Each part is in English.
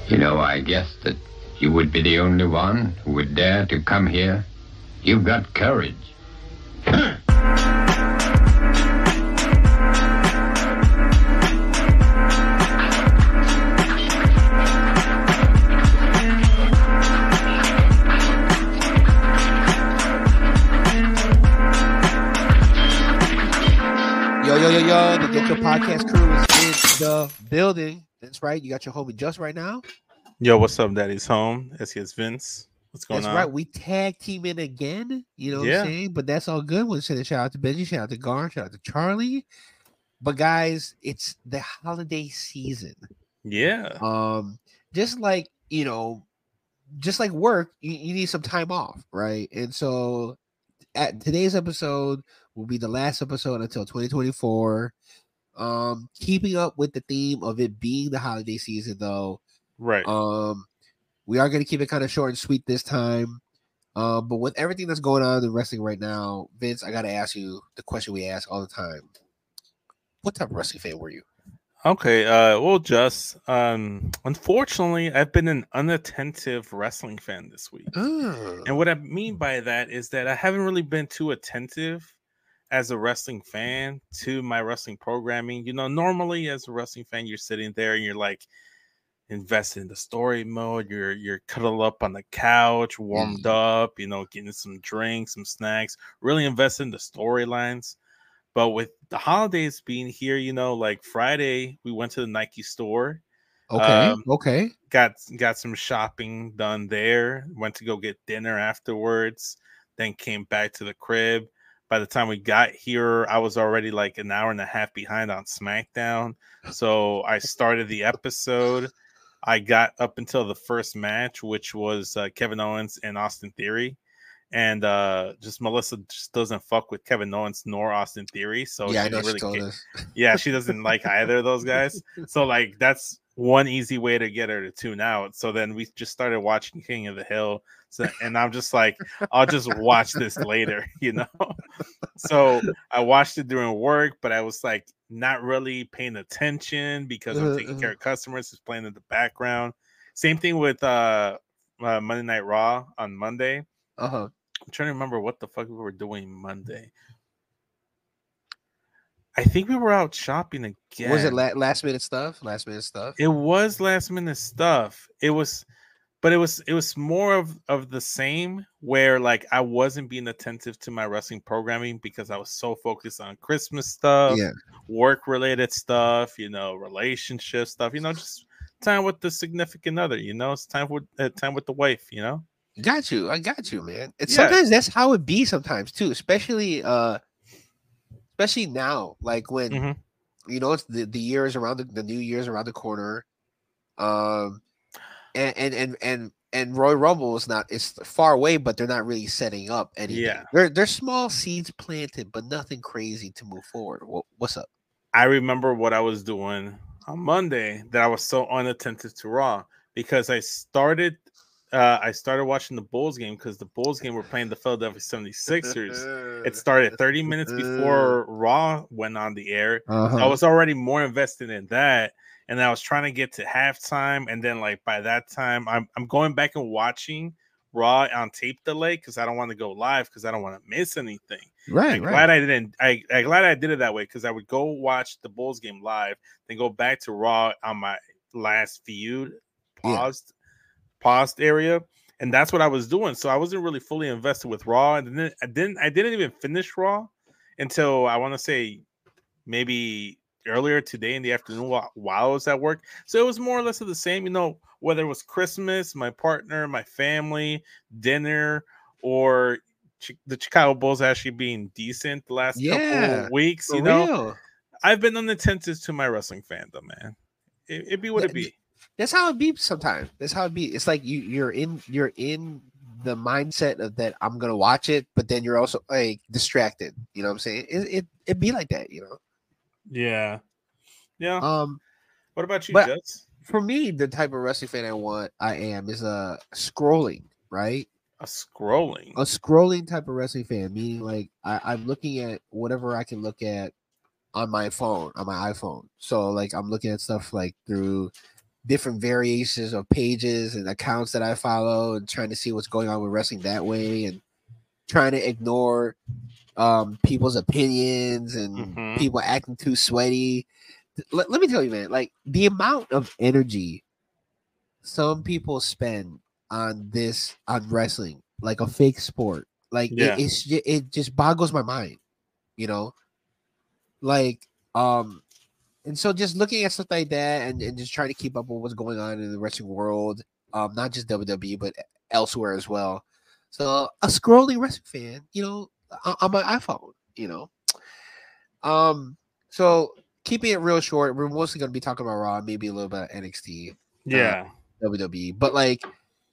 You know, I guessed that you would be the only one who would dare to come here. You've got courage. Yo, the Get Your Podcast crew is in the building. That's right. You got your homie Just right now. Yo, what's up, Daddy's home? It's Vince. What's going That's on? right. We tag team in again. You know what I'm saying? But that's all good. We'll send a shout out to Benji, shout out to Garn, shout out to Charlie. But guys, it's the holiday season. Yeah. Just like, just like work, you need some time off, right? And so at today's episode will be the last episode until 2024. Keeping up with the theme of it being the holiday season, though. Right. We are going to keep it kind of short and sweet this time. But with everything that's going on in wrestling right now, Vince, I got to ask you the question we ask all the time. What type of wrestling fan were you? Okay. Well, just unfortunately, I've been an unattentive wrestling fan this week. And what I mean by that is that I haven't really been too attentive as a wrestling fan to my wrestling programming. You know, normally as a wrestling fan, you're sitting there and you're like invested in the story mode. You're cuddled up on the couch, warmed up, getting some drinks, some snacks, really invested in the storylines. But with the holidays being here, like Friday, we went to the Nike store. Okay. Got some shopping done there. Went to go get dinner afterwards. Then came back to the crib. By the time we got here, I was already like an hour and a half behind on SmackDown. So I started the episode. I got up until the first match, which was Kevin Owens and Austin Theory. And just Melissa just doesn't fuck with Kevin Owens nor Austin Theory. So yeah, she didn't really care. Yeah, she doesn't like either of those guys. So like that's one easy way to get her to tune out. So then we just started watching King of the Hill. So, and I'm just like, I'll just watch this later, So I watched it during work, but I was like not really paying attention because I'm taking care of customers. It's playing in the background. Same thing with Monday Night Raw on Monday. I'm trying to remember what the fuck we were doing Monday. I think we were out shopping again. Was it last minute stuff? It was last minute stuff. It was more of the same, where like I wasn't being attentive to my wrestling programming because I was so focused on Christmas stuff, work related stuff, relationship stuff, just time with the significant other, it's time with the wife, I got you, man. Sometimes that's how it be sometimes too, especially now, like when it's the year is around the new year's around the corner. And Royal Rumble it's far away, but they're not really setting up anything. Yeah. There's small seeds planted, but nothing crazy to move forward. What's up? I remember what I was doing on Monday that I was so unattentive to Raw because I started watching the Bulls game because the Bulls game were playing the Philadelphia 76ers. It started 30 minutes before Raw went on the air. So I was already more invested in that. And I was trying to get to halftime. And then like by that time, I'm going back and watching Raw on tape delay because I don't want to go live because I don't want to miss anything. Right. Glad I didn't. I'm glad I did it that way because I would go watch the Bulls game live, then go back to Raw on my last feud paused area, and that's what I was doing. So I wasn't really fully invested with Raw, and then I didn't even finish Raw until I want to say maybe earlier today in the afternoon while I was at work. So it was more or less of the same, whether it was Christmas, my partner, my family, dinner, or the Chicago Bulls actually being decent the last couple of weeks. Real. I've been unattentive to my wrestling fandom, man. It be what it be. That's how it be sometimes. That's how it be. It's like you're in the mindset of that I'm gonna watch it, but then you're also like distracted. You know what I'm saying? It be like that, Yeah. What about you, Jets? For me, the type of wrestling fan I am is scrolling, right? A scrolling type of wrestling fan, meaning like I'm looking at whatever I can look at on my phone, on my iPhone. So like I'm looking at stuff like through different variations of pages and accounts that I follow and trying to see what's going on with wrestling that way and trying to ignore people's opinions and people acting too sweaty. Let me tell you, man, like the amount of energy some people spend on wrestling, like a fake sport, like it just boggles my mind, you know, like and so just looking at stuff like that and just trying to keep up with what's going on in the wrestling world, not just WWE but elsewhere as well. So a scrolling wrestling fan, you know, on my iPhone, you know. So keeping it real short, we're mostly going to be talking about Raw, maybe a little bit of NXT, WWE. But like,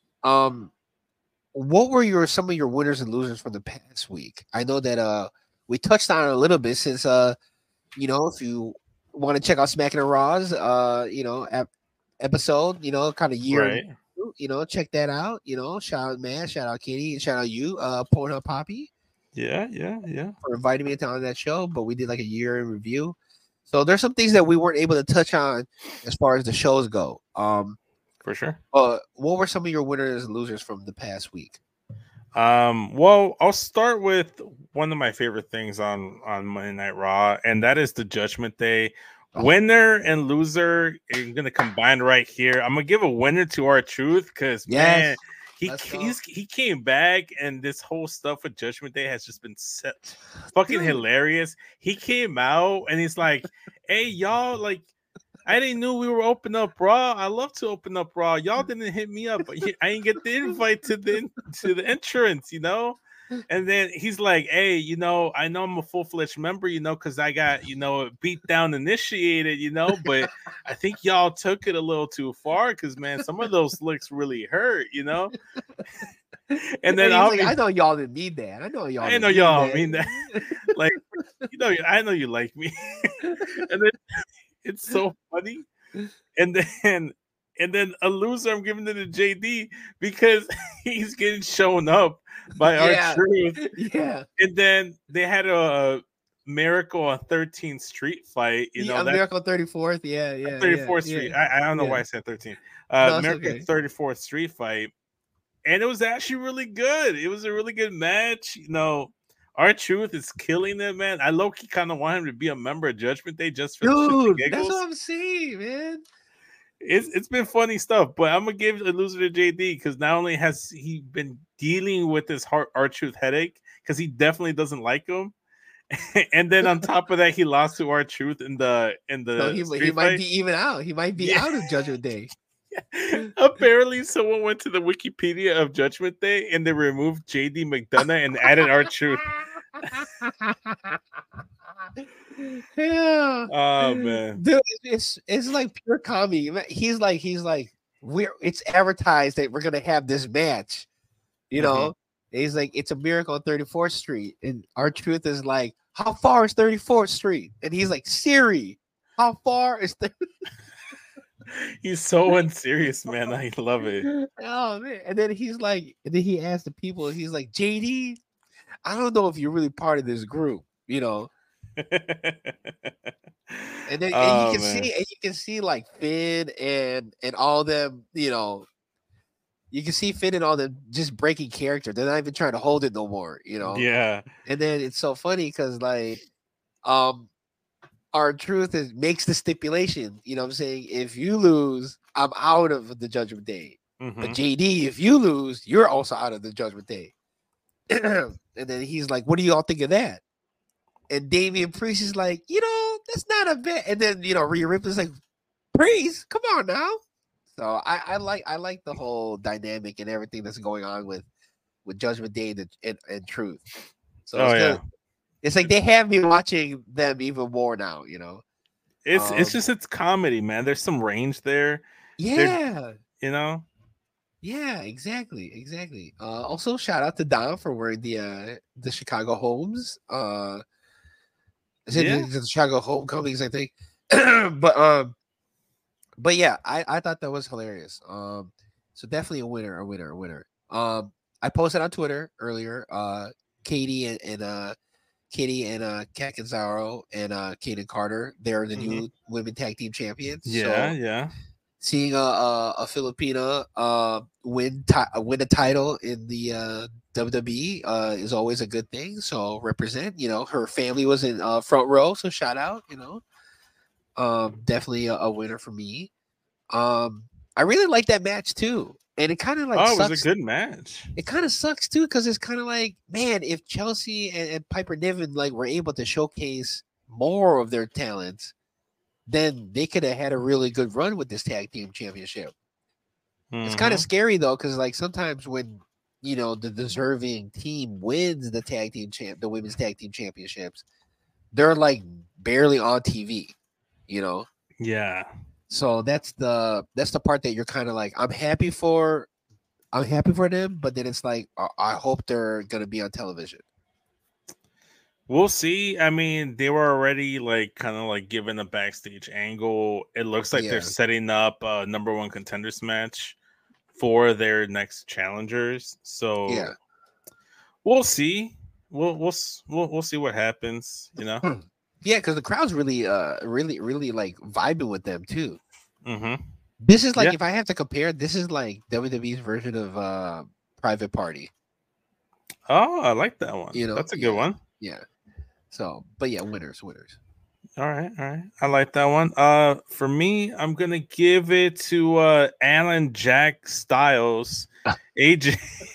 what were some of your winners and losers from the past week? I know that we touched on it a little bit since you know, if you want to check out Smacking and Raw's you know, episode, you know, kind of year. Right. You know, check that out. You know, shout out Matt, shout out Katie, and shout out you, Pornhub Poppy. Yeah. For inviting me on that show, but we did like a year in review. So there's some things that we weren't able to touch on as far as the shows go. For sure. What were some of your winners and losers from the past week? Well, I'll start with one of my favorite things on Monday Night Raw, and that is the Judgment Day. Winner and loser are gonna combine right here. I'm gonna give a winner to R-Truth because man, he came back, and this whole stuff with Judgment Day has just been fucking hilarious. He came out and he's like, "Hey y'all, like I didn't know we were opening up Raw. I love to open up Raw. Y'all didn't hit me up. I didn't get the invite to the entrance, you know." And then he's like, "Hey, you know, I know I'm a full-fledged member, you know, because I got, you know, beat down initiated, you know, but I think y'all took it a little too far because, man, some of those licks really hurt, you know." And then like, I know y'all didn't mean that. I know y'all mean that. Like, you know, I know you like me. And then it's so funny. And then a loser, I'm giving it to JD because he's getting shown up by R-Truth. Yeah. And then they had a Miracle on 13th Street fight. You know, that Miracle 34th. Yeah. 34th Street. Yeah. I don't know why I said 13. Miracle 34th Street fight. And it was actually really good. It was a really good match. You know, R-Truth is killing it, man. I low-key kind of want him to be a member of Judgment Day just for the that's what I'm saying, man. It's been funny stuff, but I'm gonna give a loser to JD because not only has he been dealing with this R-Truth headache because he definitely doesn't like him, and then on top of that, he lost to R-Truth in the so he might be even out. He might be out of Judgment Day. Apparently, someone went to the Wikipedia of Judgment Day and they removed JD McDonough and added R-Truth. Yeah. Oh man, dude, it's like pure comedy. He's like it's advertised that we're gonna have this match, you know. He's like, it's a Miracle on 34th Street, and R-Truth is like, how far is 34th Street? And he's like, Siri, how far is He's so unserious, man. I love it. Oh man! And then he's like, and then he asked the people, he's like, JD, I don't know if you're really part of this group, you know. And then you can see like Finn and all them, you know. You can see Finn and all them just breaking character. They're not even trying to hold it no more, you know. Yeah. And then it's so funny because like, R-Truth makes the stipulation, you know what I'm saying? If you lose, I'm out of the Judgment Day. But JD, if you lose, you're also out of the Judgment Day. And then he's like, what do y'all think of that? And Damian Priest is like, you know, that's not a bad. And then, you know, Rhea Ripley's like, Priest, come on now. So I like the whole dynamic and everything that's going on with Judgment Day and Truth. So it's like they have me watching them even more now, you know. It's comedy, man. There's some range there. Yeah. You know? Yeah, exactly. Also shout out to Dom for wearing the Chicago Homes. The Chicago Homecomings, I think. But yeah, I thought that was hilarious. So definitely a winner. I posted on Twitter earlier. Katie and Kat Canzaro and Kaden Carter, they're the new women tag team champions. Yeah. seeing a Filipina win a title in the WWE is always a good thing. So represent, her family was in front row, so shout out, definitely a winner for me. I really like that match too, and it kind of like it was sucks. a good match. It kind of sucks too because it's kind of like, man, if Chelsea and Piper Niven like were able to showcase more of their talents, then they could have had a really good run with this tag team championship. It's kind of scary though, because like sometimes when the deserving team wins the women's tag team championships, they're like barely on TV, Yeah. So that's the part that you're kind of like, I'm happy for them, but then it's like I hope they're gonna be on television. We'll see. I mean, they were already like kind of like given a backstage angle. It looks like they're setting up a number one contenders match for their next challengers. So yeah, we'll see. We'll see what happens. Yeah, because the crowd's really like vibing with them too. Mm-hmm. This is like, if I have to compare, this is like WWE's version of Private Party. Oh, I like that one. That's a good one. Yeah. So, but yeah, winners. All right. I like that one. For me, I'm gonna give it to Alan Jack Styles. AJ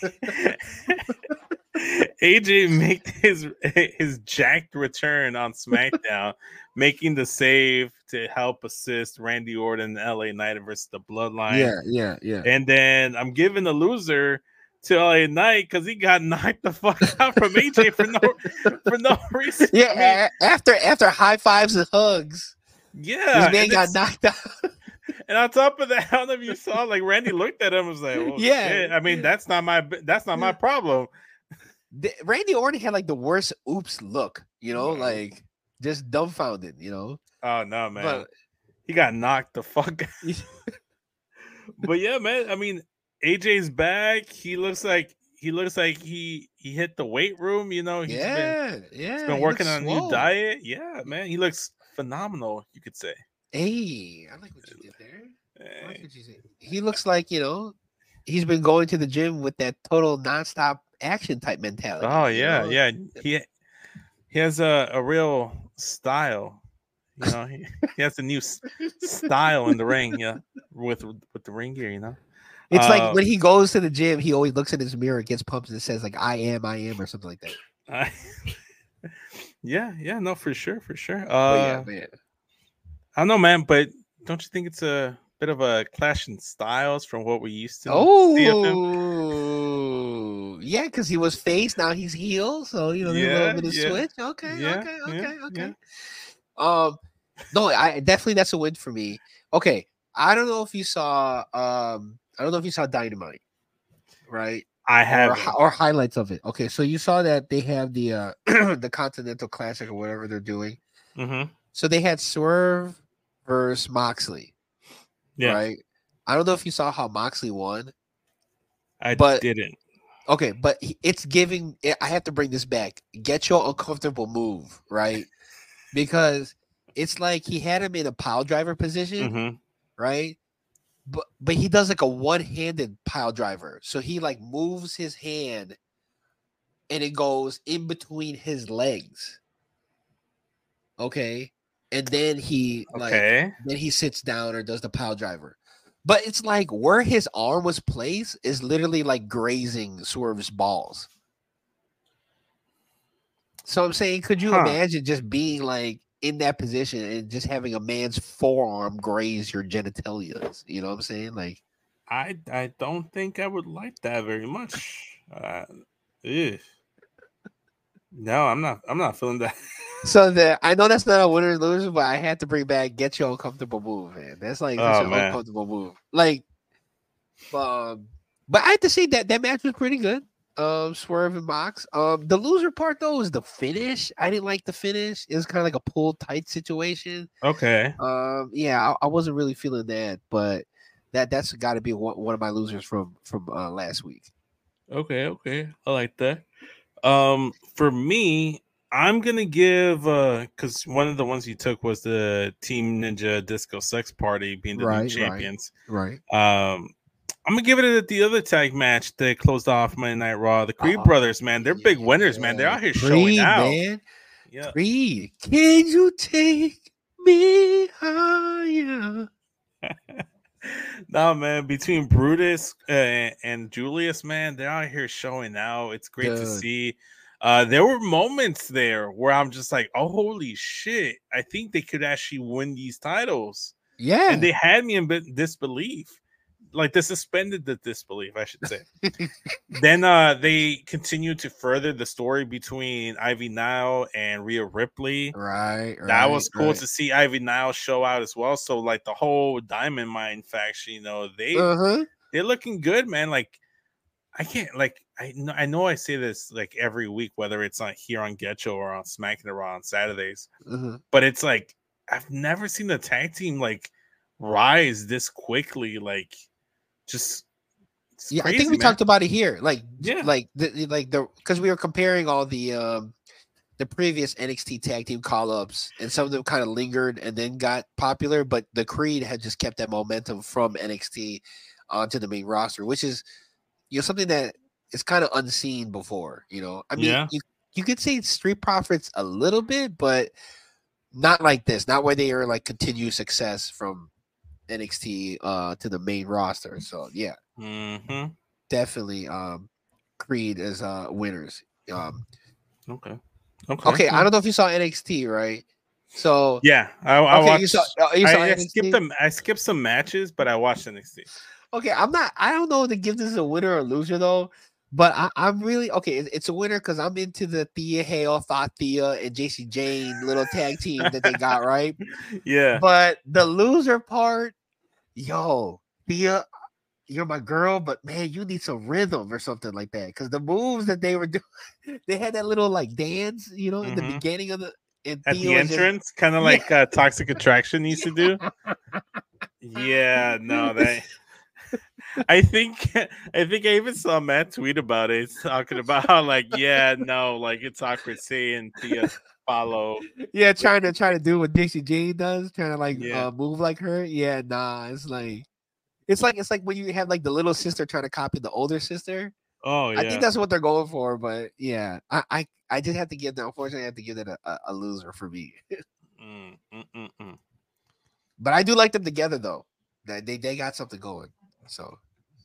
made his jacked return on SmackDown, making the save to help assist Randy Orton and LA Knight versus the Bloodline. Yeah. And then I'm giving the loser to LA Knight because he got knocked the fuck out from AJ for no reason. Yeah, after high fives and hugs. Yeah, this man got knocked out. And on top of that, I don't know if you saw, like Randy looked at him and was like, "Well, shit. I mean, that's not my problem." Randy Orton had like the worst oops look, like just dumbfounded, Oh no, man! But he got knocked the fuck out. But yeah, man. I mean, AJ's back. He looks like he hit the weight room. He's been working on a new diet. Yeah, man. He looks phenomenal. You could say. Hey, I like what you did there. I like what you said. He looks like he's been going to the gym with that total nonstop action type mentality. Oh yeah. He has a real style. He has a new style in the ring. Yeah, with the ring gear. It's like when he goes to the gym, he always looks in his mirror, gets pumped, and says like "I am," or something like that. Yeah, no, for sure. Yeah, man. I don't know, man, but don't you think it's a bit of a clash in styles from what we used to see of him? Yeah, because he was face, now he's heel, so there's a little bit of switch. Okay. No, definitely that's a win for me. Okay, I don't know if you saw Dynamite, right? I have or highlights of it. Okay, so you saw that they have the the Continental Classic or whatever they're doing. Mm-hmm. So they had Swerve versus Moxley. Yeah. Right. I don't know if you saw how Moxley won. I didn't. Okay, but it's giving. I have to bring this back. Get your uncomfortable move, right? Because it's like he had him in a pile driver position, right? But he does like a one-handed pile driver. So he like moves his hand and it goes in between his legs. Okay. And then he sits down or does the pile driver. But it's like where his arm was placed is literally like grazing Swerve's balls. So I'm saying, could you imagine just being like in that position and just having a man's forearm graze your genitalia? You know what I'm saying? Like, I don't think I would like that very much. No, I'm not feeling that. So I know that's not a winner and loser, but I had to bring back get your uncomfortable move, man. That's like such an uncomfortable move. Like, but I have to say that match was pretty good. Swerve and Mox. The loser part though is the finish. I didn't like the finish. It was kind of like a pull tight situation. Okay. Yeah, I wasn't really feeling that, but that's got to be one of my losers from last week. Okay. I like that. For me, I'm gonna give because one of the ones you took was the Team Ninja Disco Sex Party being the new champions. Right. I'm gonna give it the other tag match that closed off Monday Night Raw. The Creed brothers, man, they're big winners, man. They're out here showing out. Man. Yeah. Creed, can you take me higher? No, man, between Brutus and Julius, man, they're out here showing out. It's great to see. There were moments there where I'm just like, oh, holy shit. I think they could actually win these titles. Yeah. And they had me in disbelief. Like, they suspended the disbelief, I should say. Then they continued to further the story between Ivy Nile and Rhea Ripley. Right. That was cool to see Ivy Nile show out as well. So, like, the whole Diamond Mine faction, you know, they're looking good, man. Like, I can't, like, I know I say this like every week, whether it's on here on Getcho or on Smacking It Raw on Saturdays, but it's like I've never seen the tag team like rise this quickly. Like, just crazy, I think we talked about it here. Like, because we were comparing all the previous NXT tag team call-ups, and some of them kind of lingered and then got popular, but the Creed had just kept that momentum from NXT onto the main roster, which is, you know, something that is kind of unseen before. You know, I mean, you could say Street Profits a little bit, but not like this. Not where they are like continued success from NXT to the main roster. So yeah, definitely Creed as winners. Okay. I don't know if you saw NXT, right? So yeah, I watched. You saw I skipped some matches, but I watched NXT. Okay, I don't know to give this a winner or loser though, but I'm really okay. It's a winner because I'm into the Thea Hale, Thought Thea, and JC Jane little tag team that they got, right? Yeah. But the loser part, yo, Thea, you're my girl, but man, you need some rhythm or something like that. Because the moves that they were doing, they had that little like dance, you know, in the beginning of at the entrance, kind of like Toxic Attraction used to do. Yeah, no, that. I think I even saw Matt tweet about it. He's talking about how like, like it's awkward seeing Thea follow. Yeah, trying to do what Dixie Jane does, trying to like move like her. Yeah, nah, it's like when you have like the little sister trying to copy the older sister. Oh yeah, I think that's what they're going for. But yeah, I just have to give them. Unfortunately, I have to give that a loser for me. But I do like them together though. They got something going. So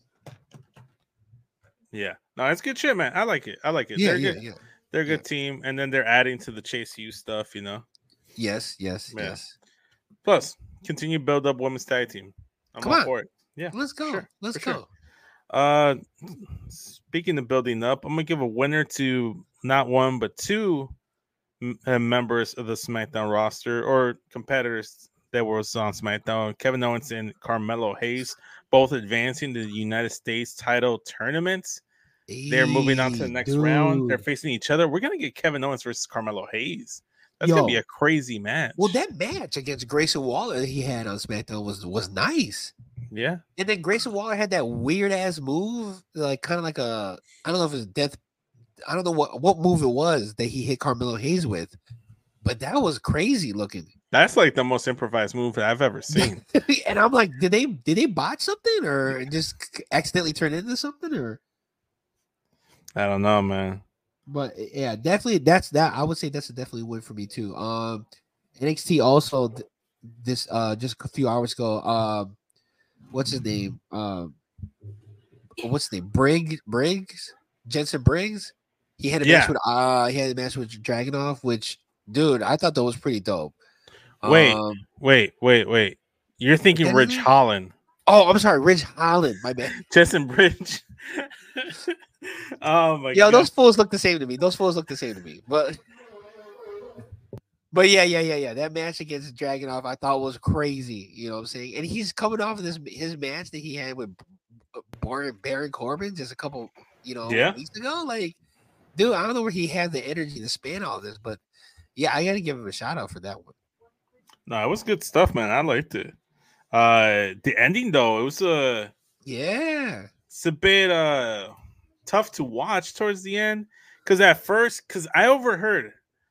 yeah, no, it's good shit, man. I like it. Yeah, they're good. They're a good team, and then they're adding to the Chase U stuff, you know. Yes. Plus, continue build up women's tag team. I'm all for it. Yeah, let's go. Sure. Let's go. Sure. Speaking of building up, I'm gonna give a winner to not one but two members of the SmackDown roster or competitors that was on SmackDown. Kevin Owens and Carmelo Hayes, both advancing to the United States title tournaments. They're moving on to the next round. They're facing each other. We're gonna get Kevin Owens versus Carmelo Hayes. That's gonna be a crazy match. Well, that match against Grayson Waller that he had on SmackDown was nice. Yeah. And then Grayson Waller had that weird ass move, like kind of like I don't know if it's death. I don't know what move it was that he hit Carmelo Hayes with, but that was crazy looking. That's like the most improvised move that I've ever seen. And I'm like, did they botch something or just accidentally turn into something or? I don't know, man. But yeah, definitely that's that. I would say that's definitely a win for me too. NXT also this just a few hours ago. What's his name? Briggs? Jensen Briggs. He had a match with Dragunov, which dude, I thought that was pretty dope. Wait. You're thinking Ridge Holland. Oh, I'm sorry, Ridge Holland. My bad. Jensen Bridge. Oh my god. Yo, those fools look the same to me. But yeah. That match against Dragunov I thought was crazy. You know what I'm saying? And he's coming off of his match that he had with Baron Corbin just a couple, weeks ago. Like, dude, I don't know where he had the energy to span all this, but yeah, I gotta give him a shout out for that one. No, it was good stuff, man. I liked it. The ending though, it was it's a bit tough to watch towards the end because I overheard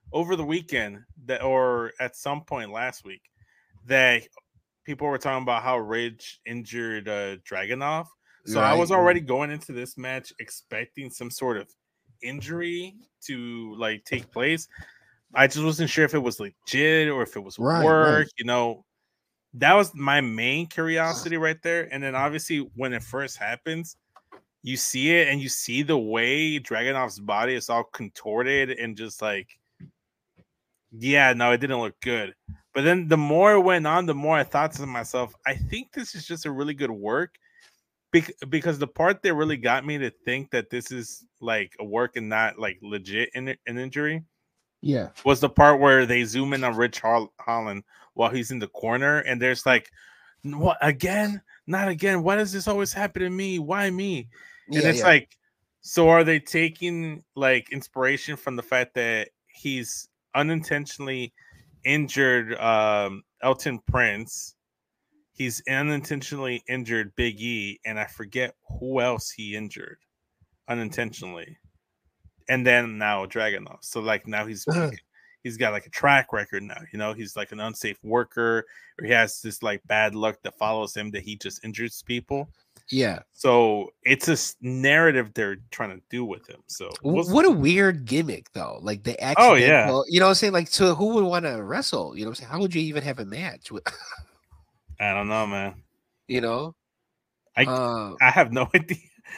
over the weekend or at some point last week, that people were talking about how Ridge injured Dragunov. So I was already going into this match expecting some sort of injury to like take place. I just wasn't sure if it was legit or if it was work. You know, that was my main curiosity right there. And then obviously when it first happens, you see it and you see the way Dragunov's body is all contorted and just like, yeah, no, it didn't look good. But then the more it went on, the more I thought to myself, I think this is just a really good work. Because the part that really got me to think that this is like a work and not like legit an injury, was the part where they zoom in on Rich Holland while he's in the corner, and there's like, what again? Not again. Why does this always happen to me? Why me? And it's like, so are they taking like inspiration from the fact that he's unintentionally injured Elton Prince? He's unintentionally injured Big E, and I forget who else he injured unintentionally. And then now Dragunov. So like now he's got like a track record now. You know, he's like an unsafe worker, or he has this like bad luck that follows him that he just injures people. Yeah. So it's a narrative they're trying to do with him. So what a weird gimmick though. Like the accidental. Oh yeah. You know what I'm saying? Like, so who would want to wrestle? You know what I'm saying? How would you even have a match with? I don't know, man. You know, I have no idea.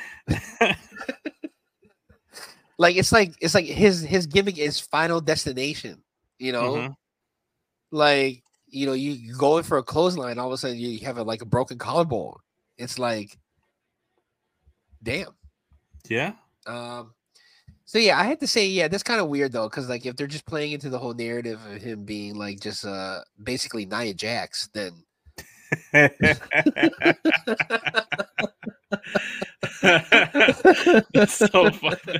Like it's like his gimmick is Final Destination. You know, like you know you go in for a clothesline, all of a sudden you have a broken collarbone. It's like, damn. Yeah. So yeah, I had to say, yeah, that's kind of weird though, because like if they're just playing into the whole narrative of him being like just basically Nia Jax, then. That's so funny.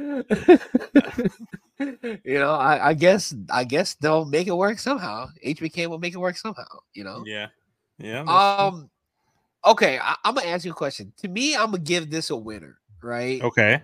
You know, I guess they'll make it work somehow. HBK will make it work somehow. You know. Yeah. Okay, I'm gonna ask you a question. To me, I'm gonna give this a winner. Right. Okay.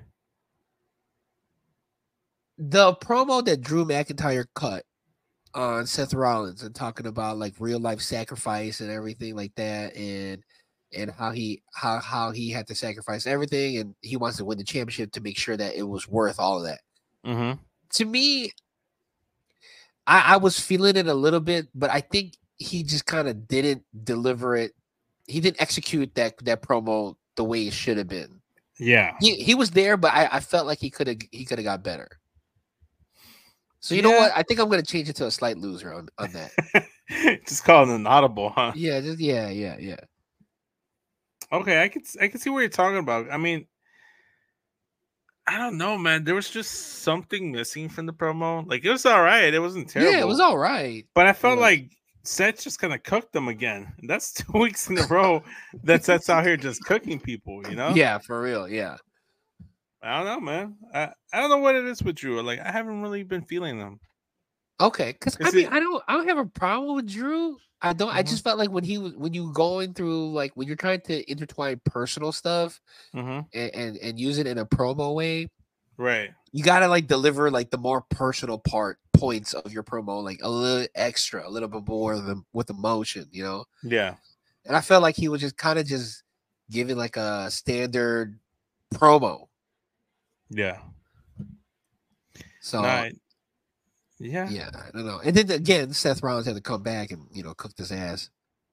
The promo that Drew McIntyre cut on Seth Rollins and talking about like real life sacrifice and everything like that, and how he had to sacrifice everything, and he wants to win the championship to make sure that it was worth all of that. To me, I was feeling it a little bit, but I think he just kind of didn't deliver it. He didn't execute that promo the way it should have been. Yeah, he was there, but I felt like he could have got better. So you know what? I think I'm going to change it to a slight loser on that. Just call it an audible, huh? Yeah, yeah. Okay, I can see what you're talking about. I mean, I don't know, man. There was just something missing from the promo. Like, it was all right. It wasn't terrible. Yeah, it was all right. But I felt like Seth just kind of cooked them again. And that's 2 weeks in a row that Seth's out here just cooking people, you know? Yeah, for real. Yeah. I don't know, man. I don't know what it is with Drew. Like, I haven't really been feeling them. Okay, because I mean, I don't have a problem with Drew. I don't. I just felt like when you going through like when you're trying to intertwine personal stuff and use it in a promo way, right? You gotta like deliver like the more personal points of your promo, like a little extra, a little bit more with emotion, you know? Yeah. And I felt like he was just kind of just giving like a standard promo. Yeah. So. Yeah, I don't know. And then again, Seth Rollins had to come back and cook his ass,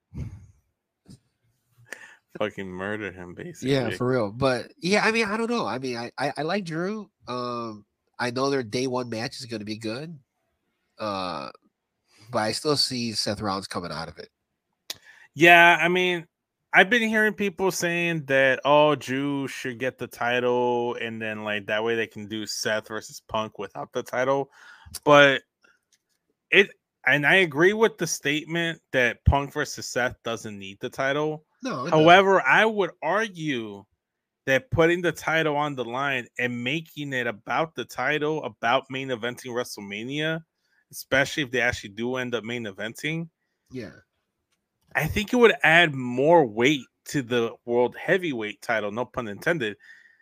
fucking murder him, basically. Yeah, for real. But yeah, I mean, I don't know. I mean, I like Drew. I know their day one match is going to be good. But I still see Seth Rollins coming out of it. Yeah, I mean, I've been hearing people saying that Drew should get the title, and then like that way they can do Seth versus Punk without the title. But and I agree with the statement that Punk versus Seth doesn't need the title. No. However, I would argue that putting the title on the line and making it about the title, about main eventing WrestleMania, especially if they actually do end up main eventing, I think it would add more weight to the World Heavyweight title, no pun intended.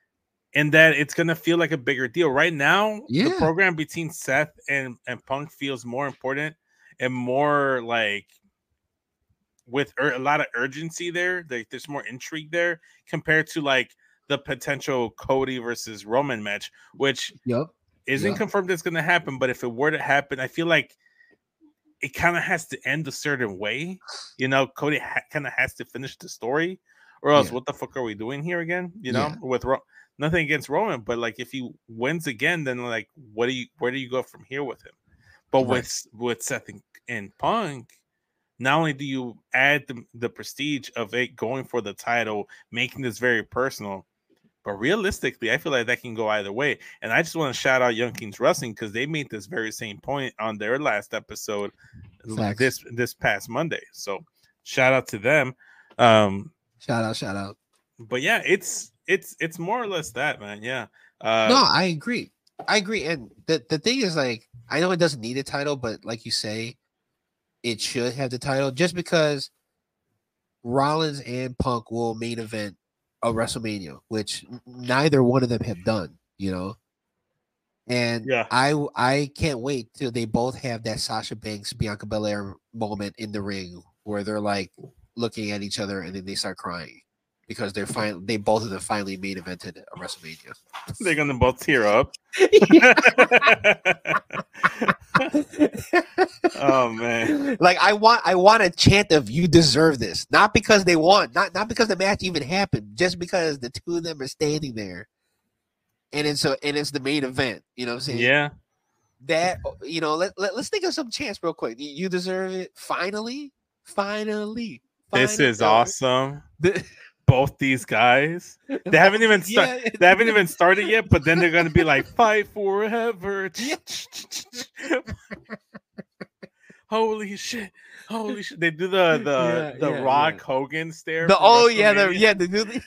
and that it's gonna feel like a bigger deal. Right now, Yeah. the program between Seth and Punk feels more important and more like with a lot of urgency there. There's more intrigue there compared to like the potential Cody versus Roman match, which isn't confirmed it's gonna happen. But if it were to happen, I feel like it kind of has to end a certain way. You know, Cody kind of has to finish the story, or else what the fuck are we doing here again? You know, with nothing against Roman, but like if he wins again, then like where do you go from here with him? But with Seth and Punk, not only do you add the prestige of it going for the title, making this very personal, but realistically, I feel like that can go either way. And I just want to shout out Young Kings Wrestling because they made this very same point on their last episode this past Monday. So shout out to them. Shout out. But yeah, it's more or less that, man. Yeah. No, I agree. And the thing is, like, I know it doesn't need a title, but like you say, it should have the title just because Rollins and Punk will main event a WrestleMania, which neither one of them have done, you know. And I can't wait till they both have that Sasha Banks, Bianca Belair moment in the ring where they're like looking at each other and then they start crying because they both of them finally main evented a WrestleMania. They're gonna both tear up. Oh man! Like I want a chant of "You deserve this," not because they won, not because the match even happened, just because the two of them are standing there, and it's the main event. You know what I'm saying? Yeah. That let's think of some chants real quick. You deserve it. Finally. This is awesome. Both these guys, they haven't even started yet, but then they're gonna be like, fight forever. Holy shit. They do the Rock Hogan stare. They do the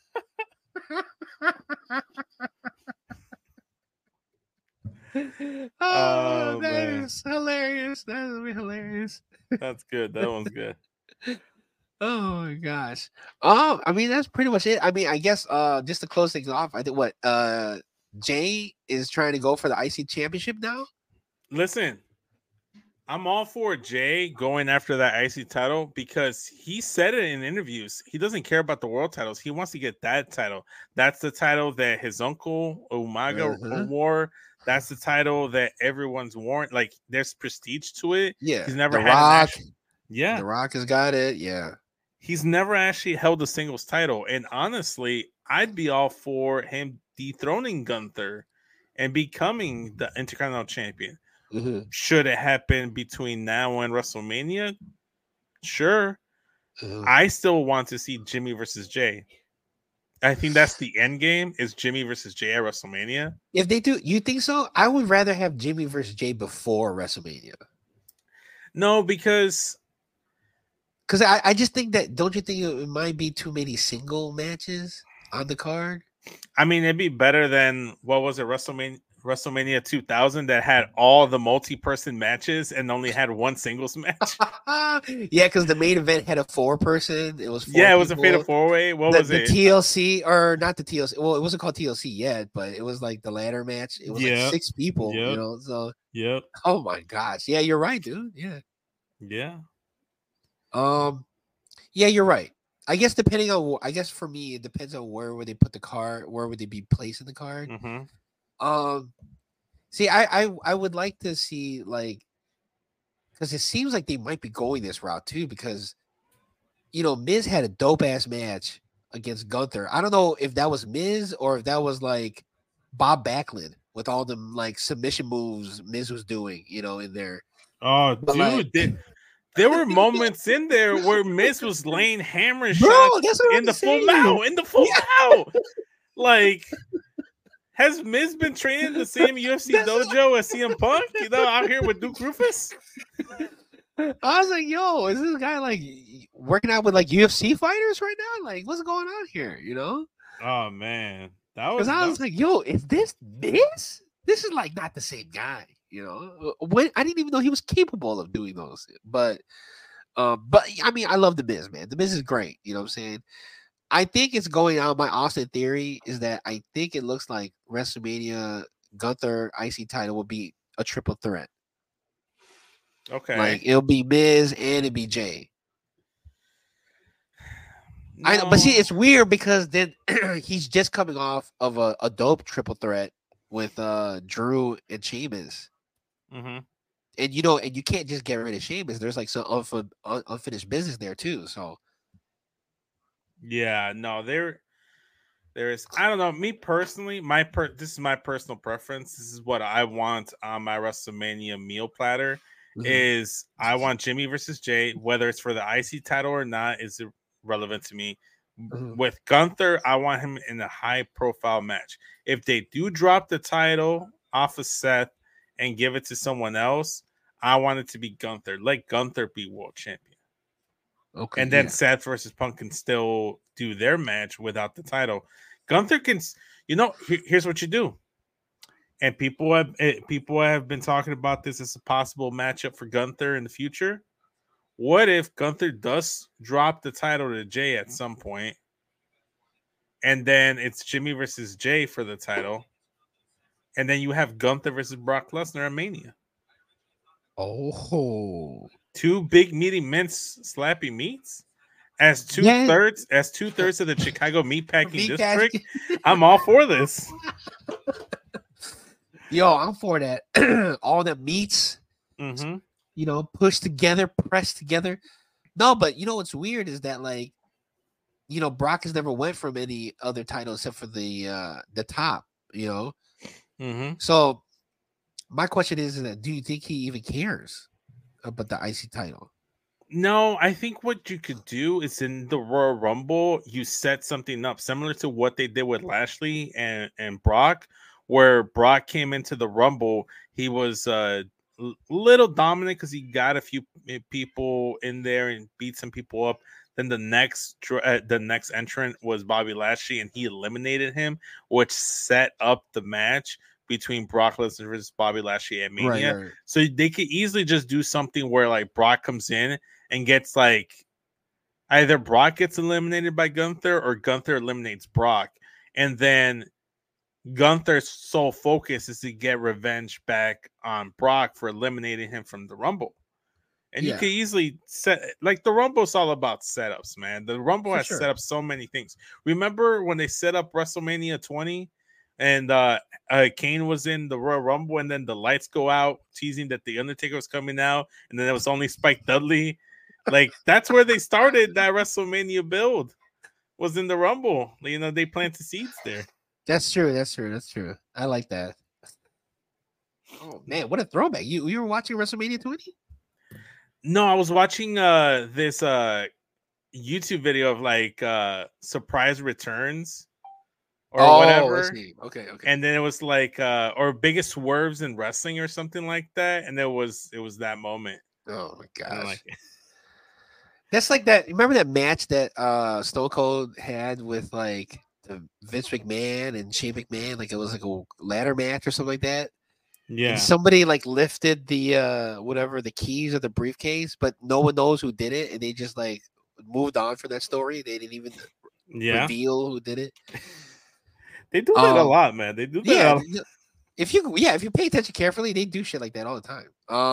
that is hilarious. That would be hilarious. That's good. That one's good. Oh my gosh. I mean that's pretty much it. I mean, I guess just to close things off, I think Jay is trying to go for the IC championship now. Listen, I'm all for Jay going after that IC title because he said it in interviews. He doesn't care about the world titles. He wants to get that title. That's the title that his uncle Umaga wore. That's the title that everyone's worn. Like there's prestige to it. Yeah. He's never The had Rock. The Rock has got it. Yeah. He's never actually held a singles title. And honestly, I'd be all for him dethroning Gunther and becoming the Intercontinental Champion. Mm-hmm. Should it happen between now and WrestleMania? Sure. Mm-hmm. I still want to see Jimmy versus Jay. I think that's the end game is Jimmy versus Jay at WrestleMania. If they do, you think so? I would rather have Jimmy versus Jay before WrestleMania. No, because I just think that, don't you think it might be too many single matches on the card? I mean, it'd be better than, what was it, WrestleMania 2000 that had all the multi-person matches and only had one singles match? Yeah, because the main event had a 4-person. It was 4 it was a fatal 4-way. What was it? The TLC, or not the TLC. Well, it wasn't called TLC yet, but it was like the ladder match. It was like 6 people, you know? So, oh my gosh. Yeah, you're right, dude. Yeah. Yeah. Yeah, you're right. I guess for me, it depends on where would they put the card, where would they be placing the card. Mm-hmm. See, I would like to see, like, because it seems like they might be going this route too, because Miz had a dope ass match against Gunther. I don't know if that was Miz or if that was like Bob Backlund with all them like submission moves Miz was doing, in there. Oh, dude. There were moments in there where Miz was laying hammer shots in the full mouth. Like, has Miz been training the same UFC dojo as CM Punk? Out here with Duke Rufus? I was like, yo, is this guy like working out with like UFC fighters right now? Like, what's going on here? Oh man, I was like, yo, is this Miz? This is like not the same guy. When I didn't even know he was capable of doing those. But I mean, I love the Miz, man. The Miz is great. You know what I'm saying? I think it's going on. My Austin theory is that I think it looks like WrestleMania Gunther IC title will be a triple threat. Okay. Like it'll be Miz and it'll be Jay. No. I know, but see, it's weird because then he's just coming off of a dope triple threat with Drew and Sheamus. Mm-hmm. And and you can't just get rid of Sheamus. There's like some unfinished business there too. So yeah, no, there is. I don't know. Me personally, this is my personal preference. This is what I want on my WrestleMania meal platter. Is I want Jimmy versus Jay, whether it's for the IC title or not, is relevant to me. With Gunther, I want him in a high profile match. If they do drop the title off of Seth and give it to someone else, I want it to be Gunther. Let Gunther be world champion. Okay. And then Seth versus Punk can still do their match without the title. Gunther can, here's what you do. And people have been talking about this as a possible matchup for Gunther in the future. What if Gunther does drop the title to Jay at some point, and then it's Jimmy versus Jay for the title, and then you have Gunther versus Brock Lesnar at Mania? Oh, two big meaty mints slappy meats as two-thirds of the Chicago meatpacking district. I'm all for this. Yo, I'm for that. All the meats. Mm-hmm. Pushed together, pressed together. No, but what's weird is that Brock has never went from any other title except for the top. Mm-hmm. So my question is that do you think he even cares about the IC title? No, I think what you could do is in the Royal Rumble, you set something up similar to what they did with Lashley and Brock, where Brock came into the Rumble. He was little dominant because he got a few people in there and beat some people up. Then the next entrant was Bobby Lashley, and he eliminated him, which set up the match between Brock Lesnar versus Bobby Lashley at Mania. Right. So they could easily just do something where Brock comes in and gets either Brock gets eliminated by Gunther or Gunther eliminates Brock, and then Gunther's sole focus is to get revenge back on Brock for eliminating him from the Rumble. And you can easily set the Rumble's all about setups, man. The Rumble has set up so many things. Remember when they set up WrestleMania 20 and Kane was in the Royal Rumble and then the lights go out, teasing that the Undertaker was coming out, and then it was only Spike Dudley. That's where they started that WrestleMania build, was in the Rumble. They planted seeds there. That's true. I like that. Oh man, what a throwback! You were watching WrestleMania 20? No, I was watching this YouTube video of surprise returns or whatever. I see. Okay. And then it was or biggest swerves in wrestling or something like that, and it was that moment. Oh my gosh. That's like that. Remember that match that Stone Cold had with the Vince McMahon and Shane McMahon? It was a ladder match or something like that. Yeah. And somebody lifted the the keys of the briefcase, but no one knows who did it, and they just moved on from that story. They didn't even reveal who did it. They do that a lot, man. They do that. Yeah. If you pay attention carefully, they do shit like that all the time.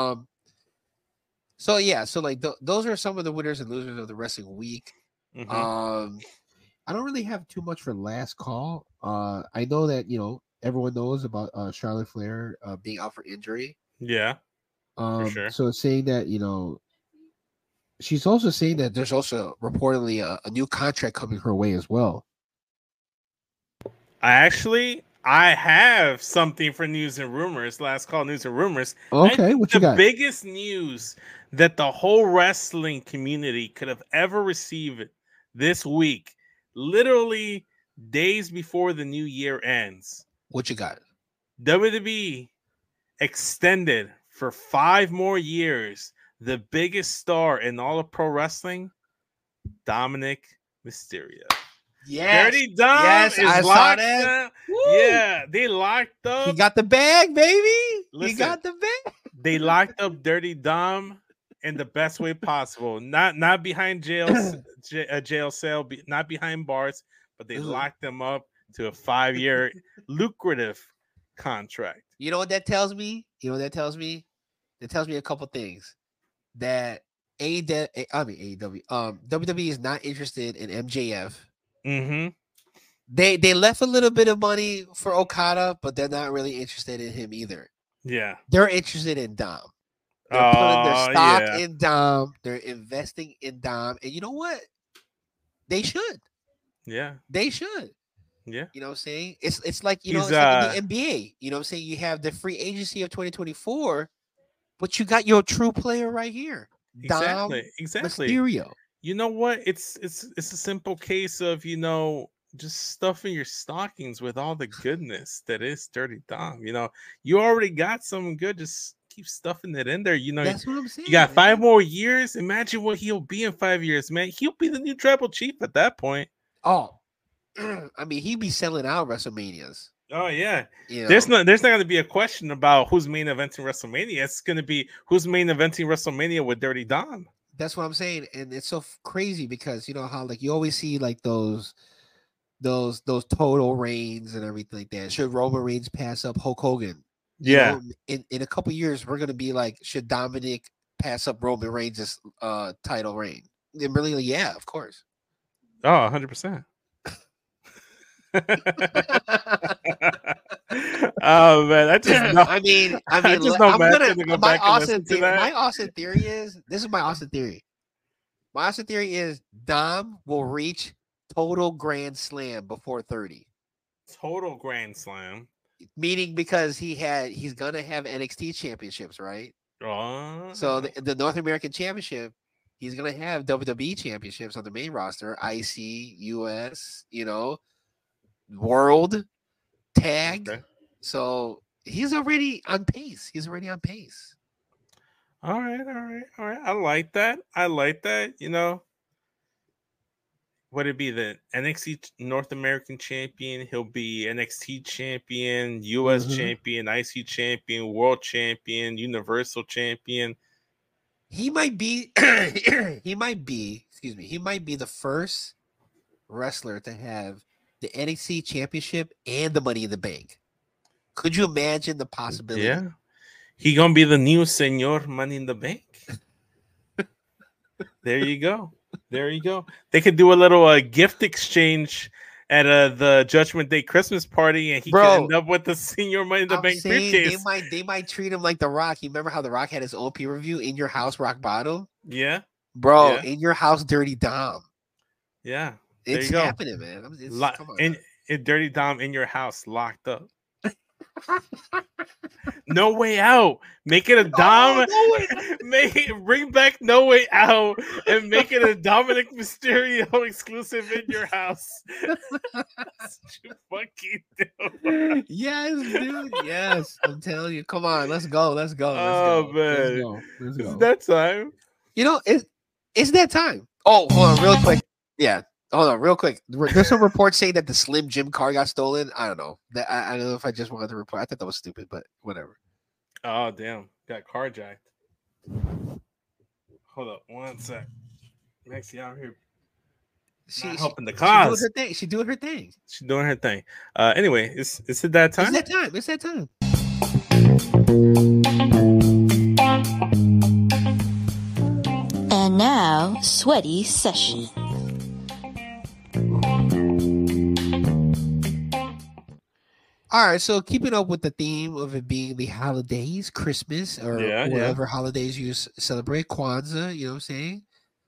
So those are some of the winners and losers of the wrestling week. Mm-hmm. I don't really have too much for last call. I know that everyone knows about Charlotte Flair being out for injury. Yeah, for sure. So it's saying that she's also saying that there's also reportedly a new contract coming her way as well. I have something for news and rumors. Last call news and rumors. Okay, what you got? The biggest news that the whole wrestling community could have ever received this week, literally days before the new year ends. What you got? WWE extended for 5 more years the biggest star in all of pro wrestling, Dominic Mysterio. Yes. Dirty Dom is locked up. Yeah, they locked up. He got the bag, baby. Listen, he got the bag. They locked up Dirty Dom in the best way possible. Not behind jail cell, not behind bars, but they locked them up to a 5-year lucrative contract. You know what that tells me? That tells me a couple things. That WWE is not interested in MJF. Mm-hmm. They left a little bit of money for Okada, but they're not really interested in him either. Yeah. They're interested in Dom. They're putting their stock in Dom. They're investing in Dom. And you know what? They should. Yeah. They should. Yeah. You know what I'm saying? It's like, it's like in the NBA. You know what I'm saying? You have the free agency of 2024, but you got your true player right here. Exactly. Dom Mysterio. You know what? It's a simple case of, just stuffing your stockings with all the goodness that is Dirty Dom. You already got something good. Just keep stuffing it in there. That's what I'm saying. You got 5 more years. Imagine what he'll be in 5 years, man. He'll be the new tribal chief at that point. Oh, I mean, he'd be selling out WrestleManias. Oh yeah. There's not going to be a question about who's main eventing WrestleMania. It's going to be who's main eventing WrestleMania with Dirty Dom. That's what I'm saying, and it's so crazy because how like you always see like those total reigns and everything like that. Should Roman Reigns pass up Hulk Hogan? Yeah. In a couple years, we're gonna be like, should Dominic pass up Roman Reigns' title reign? And really, yeah, of course. Oh, 100%. Oh man, I just know. I mean, my Austin theory is this is my Austin theory. My Austin theory is Dom will reach total Grand Slam before 30. Total Grand Slam, meaning because he's gonna have NXT championships, right? Oh. So the North American Championship, he's gonna have WWE championships on the main roster, IC, US, World, Tag. Okay. So he's already on pace. All right. I like that. Would it be the NXT North American champion? He'll be NXT champion, US champion, IC champion, world champion, universal champion. He might be he might be the first wrestler to have the NXT championship and the Money in the Bank. Could you imagine the possibility? Yeah. He gonna be the new Senor Money in the Bank. There you go. They could do a little gift exchange at the Judgment Day Christmas party, and he could end up with the Senior Money in the Bank briefcase. They might treat him like The Rock. You remember how The Rock had his own pay-per-view in your house, Rock Bottom? Yeah, bro, in your house, Dirty Dom. Yeah, it's happening, man. Come on, in Dirty Dom in your house, locked up. No Way Out. Make it a Dom. Bring back No Way Out and make it a Dominic Mysterio exclusive in your house. That's what you fucking do. Yes, dude. Yes, I'm telling you. Come on, let's go. Man, let's go. It's that time. It's that time. Oh, hold on, real quick. Yeah. Hold on, real quick. There's some reports saying that the Slim Jim car got stolen. I don't know. I don't know if I just wanted to report. I thought that was stupid, but whatever. Oh, damn. Got carjacked. Hold up. 1 sec. Maxie out here. She's helping the cause. She's doing her thing. She's doing her thing. Anyway, is it that time? It's that time. And now, Sweaty Session. All right, so keeping up with the theme of it being the holidays, Christmas, or whatever holidays you celebrate, Kwanzaa, you know what I'm saying?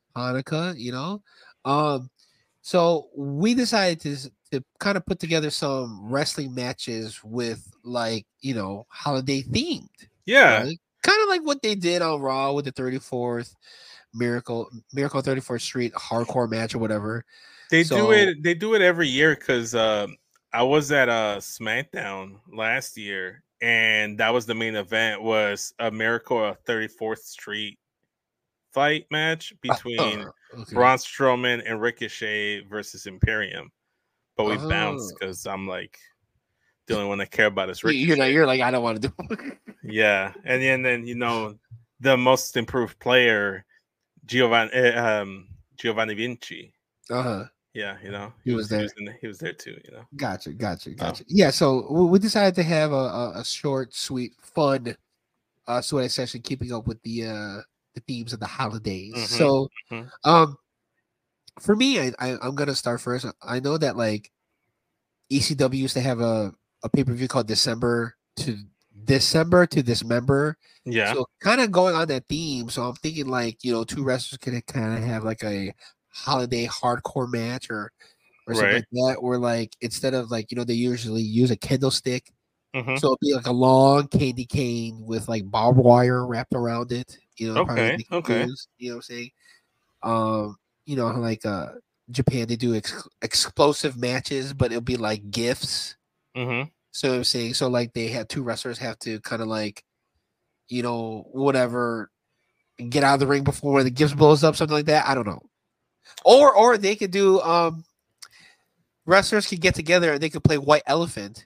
Hanukkah, so we decided to kind of put together some wrestling matches with holiday themed. Yeah. Right? Kind of like what they did on Raw with the 34th Miracle on 34th Street hardcore match or whatever. They do it every year because I was at SmackDown last year, and that was the main event, was a Miracle on 34th Street fight match between Braun Strowman and Ricochet versus Imperium. But we bounced because I'm like, the only one I care about is Ricochet. You're like, I don't want to do it. Yeah. And then the most improved player, Giovanni Vinci. Yeah, he was there. He was there too. Gotcha. Yeah, so we decided to have a short, sweet, fun sweaty session, keeping up with the themes of the holidays. Mm-hmm. So, for me, I'm gonna start first. I know that like ECW used to have a pay-per-view called December to Dismember. Yeah. So kind of going on that theme. So I'm thinking like, two wrestlers can kind of have like a holiday hardcore match or something like that, or like instead of like, they usually use a candlestick. Mm-hmm. So it'd be like a long candy cane with like barbed wire wrapped around it. Okay. Use, you know what I'm saying? Like Japan, they do explosive matches, but it'll be like gifts. Mm-hmm. So I'm saying, so like they have two wrestlers have to kind of like, whatever, get out of the ring before the gifts blows up, something like that. I don't know. Or they could do wrestlers could get together and they could play White Elephant,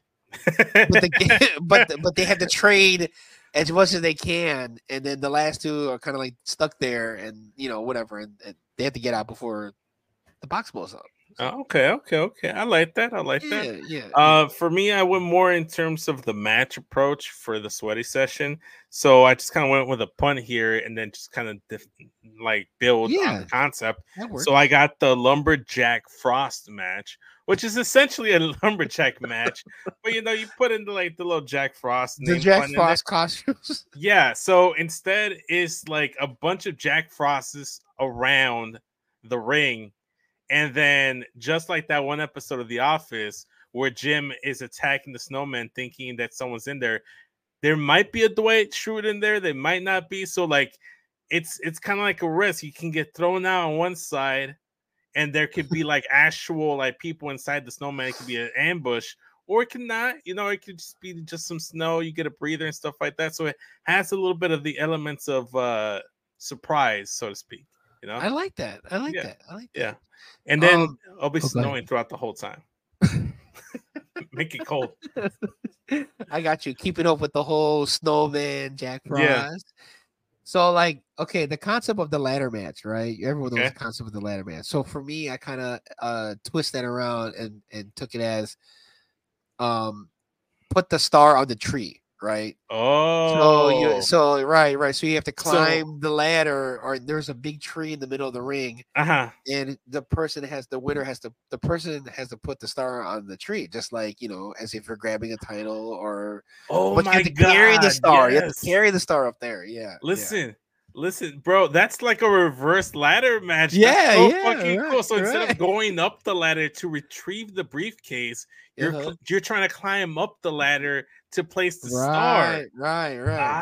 but they have to trade as much as they can, and then the last two are kind of like stuck there, and whatever, and they have to get out before the box blows up. Okay. I like that. Yeah. For me, I went more in terms of the match approach for the sweaty session. So I just kind of went with a punt here, and then just kind of build on the concept. So I got the Lumberjack Frost match, which is essentially a lumberjack match, but you put in the little Jack Frost, the Jack Frost costumes. Yeah. So instead, is like a bunch of Jack Frosts around the ring. And then, just like that one episode of The Office where Jim is attacking the snowman thinking that someone's in there, there might be a Dwight Schrute in there. They might not be. So, it's kind of like a risk. You can get thrown out on one side, and there could be, actual, people inside the snowman. It could be an ambush. Or it could not. It could just be just some snow. You get a breather and stuff like that. So, it has a little bit of the elements of surprise, so to speak. I like that. Yeah. And then I'll be snowing throughout the whole time. Make it cold. I got you. Keeping up with the whole snowman, Jack Frost. Yeah. So, the concept of the ladder match, right? Everyone knows the concept of the ladder match. So for me, I kind of twist that around and took it as put the star on the tree. Right. Oh. So right. So you have to climb the ladder, or there's a big tree in the middle of the ring. And the person has to put the star on the tree, just like as if you're grabbing a title, or but you have to carry the star. Yes. You have to carry the star up there. Yeah. Listen, bro, that's like a reverse ladder match. Yeah, fucking cool. So instead of going up the ladder to retrieve the briefcase, you're trying to climb up the ladder to place the star. Right.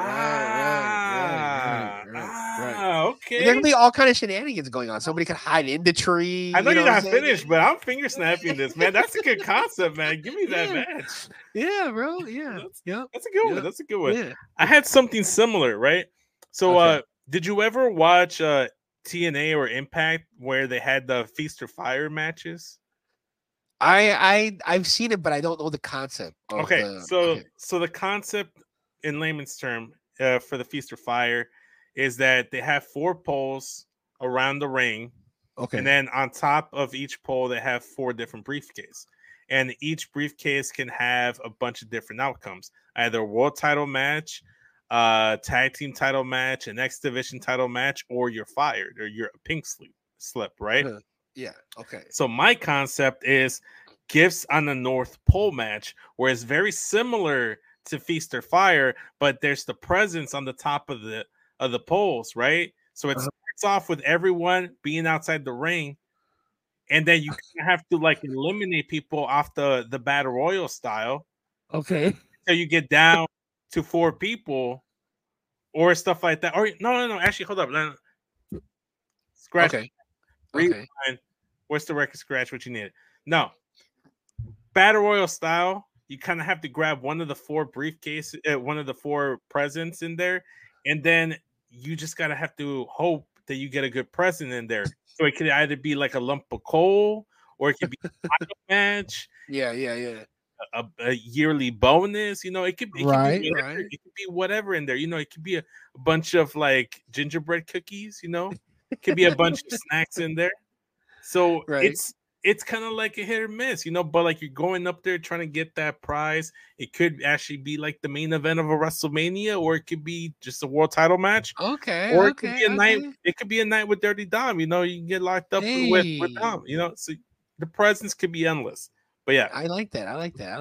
Okay. And there can be all kind of shenanigans going on. Somebody could hide in the tree. I know you're not finished, but I'm finger snapping this, man. That's a good concept, man. Give me that match. Yeah, bro. Yeah. That's a good one. That's a good one. Yeah. I had something similar, right? So did you ever watch TNA or Impact where they had the Feast or Fire matches? I've seen it, but I don't know the concept. So the concept in layman's term for the Feast or Fire is that they have 4 poles around the ring. Okay. And then on top of each pole, they have 4 different briefcases. And each briefcase can have a bunch of different outcomes. Either a world title match, tag team title match, an X Division title match, or you're fired, or you're a pink slip, right? Yeah. Okay. So my concept is Gifts on the North Pole match, where it's very similar to Feast or Fire, but there's the presence on the top of the poles, right? So it starts off with everyone being outside the ring, and then you have to eliminate people off the battle royal style. Okay. So you get down to 4 people or stuff like that. Or no. Actually, hold up. Scratch. Okay. Rewind. What's the record scratch? What you needed? No. Battle Royal style, you kind of have to grab one of the 4 briefcases, one of the 4 presents in there, and then you just gotta have to hope that you get a good present in there. So it could either be like a lump of coal, or it could be a match. Yeah. a yearly bonus. You know, it could be whatever. Right. It could be whatever in there. You know, it could be a bunch of like gingerbread cookies. You know, it could be a bunch of snacks in there. So Right. it's kind of like a hit or miss, you know, but like you're going up there trying to get that prize. It could actually be like the main event of a WrestleMania, or it could be just a world title match. Okay. Or it could be a night. It could be a night with Dirty Dom. You know, you can get locked up with Dom. You know, so the presents could be endless. But yeah, I like that.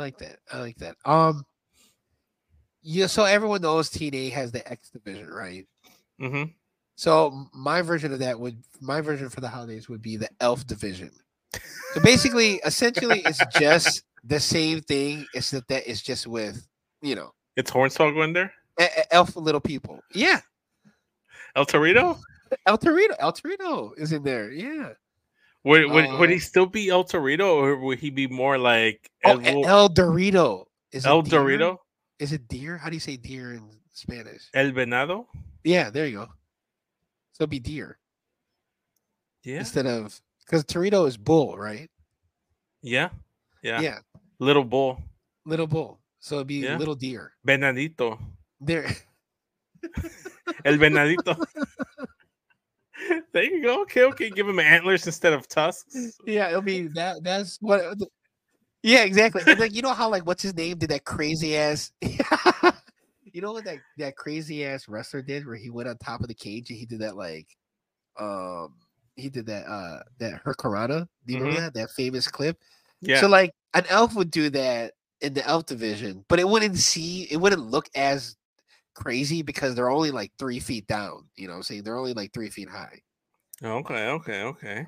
Yeah. So everyone knows TNA has the X division, right? Mm-hmm. So my version for the holidays would be the Elf division. So basically, essentially, it's just the same thing. It's that it's just with, you know, it's Hornswoggle in there. Elf little people. Yeah. El Torito. El Torito is in there. Yeah. Would he still be El Torito, or would he be more like El Dorito? El Dorito? Is it deer? How do you say deer in Spanish? El Venado. Yeah, there you go. So it'd be deer. Yeah. Instead of, because Torito is bull, right? Yeah. Yeah. Little bull. Little bull. So it'd be little deer. Venadito. There. El Venadito. There you go. Okay. Give him antlers instead of tusks. Yeah, it'll be that. That's what. Yeah, exactly. And like, you know how, like, what's his name did that crazy ass. You know what that crazy ass wrestler did, where he went on top of the cage and he did that, like, he did that Hurricanrana. Do you remember that famous clip? Yeah. So like an elf would do that in the elf division, but it wouldn't look as crazy because they're only like 3 feet down. You know what I'm saying? They're only like 3 feet high. Okay.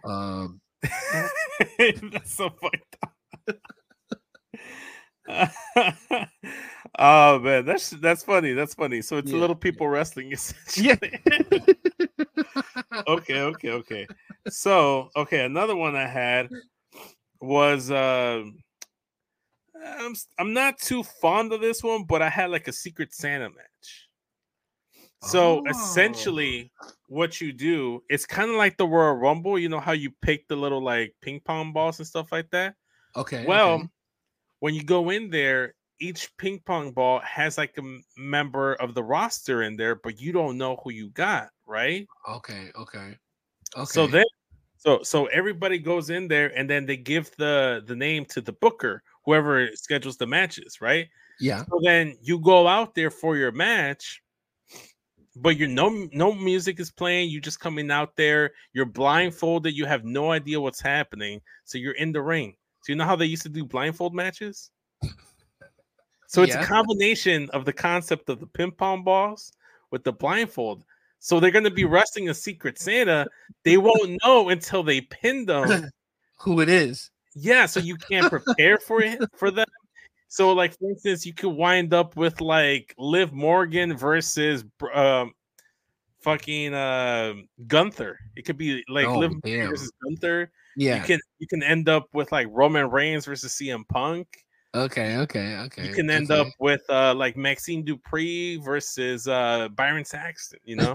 That's so fucked up. Oh man, that's funny. So it's little people wrestling essentially. Yeah. Okay. So another one I had was I'm not too fond of this one, but I had like a Secret Santa match. So essentially, what you do, it's kind of like the Royal Rumble. You know how you pick the little like ping pong balls and stuff like that. Okay. Well, when you go in there, each ping pong ball has like a member of the roster in there, but you don't know who you got, right? Okay. So then, so everybody goes in there, and then they give the name to the booker, whoever schedules the matches, right? Yeah. So then you go out there for your match, but no music is playing. You just coming out there. You're blindfolded. You have no idea what's happening. So you're in the ring. So you know how they used to do blindfold matches? So it's a combination of the concept of the ping pong balls with the blindfold. So they're going to be wrestling a Secret Santa. They won't know until they pin them who it is. Yeah, so you can't prepare for them. So, like, for instance, you could wind up with like Liv Morgan versus fucking Gunther. It could be like Liv Morgan versus Gunther. Yeah, you can end up with like Roman Reigns versus CM Punk. Okay. You can end up with like Maxine Dupree versus Byron Saxton. You know,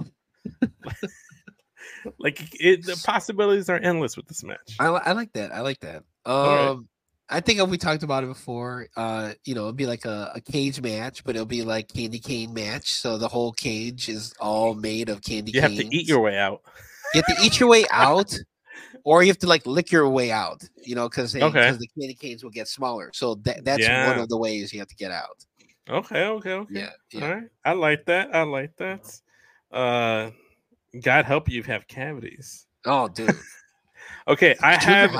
like the possibilities are endless with this match. I like that. I think we talked about it before. It'd be like a cage match, but it'll be like candy cane match. So the whole cage is all made of candy canes. You have to eat your way out. You have to eat your way out. Or you have to like lick your way out, because the candy canes will get smaller. So that's one of the ways you have to get out. Okay. Yeah. All right. I like that. God help you have cavities. Oh, dude. Okay, I